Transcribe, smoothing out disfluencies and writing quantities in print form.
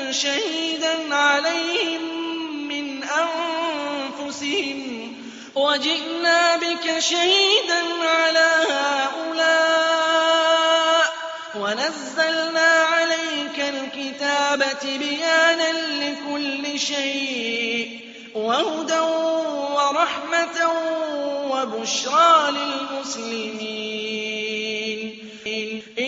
شَهِيدًا عَلَيْهِم مِّنْ أَنفُسِهِمْ وَجِئْنَا بِكَ شَهِيدًا عَلَىٰ هَٰؤُلَاءِ وَنَزَّلْنَا عَلَيْكَ الْكِتَابَ تِبْيَانًا لِّكُلِّ شَيْءٍ وَهُدًى وَرَحْمَةً وَبُشْرَىٰ لِلْمُسْلِمِينَ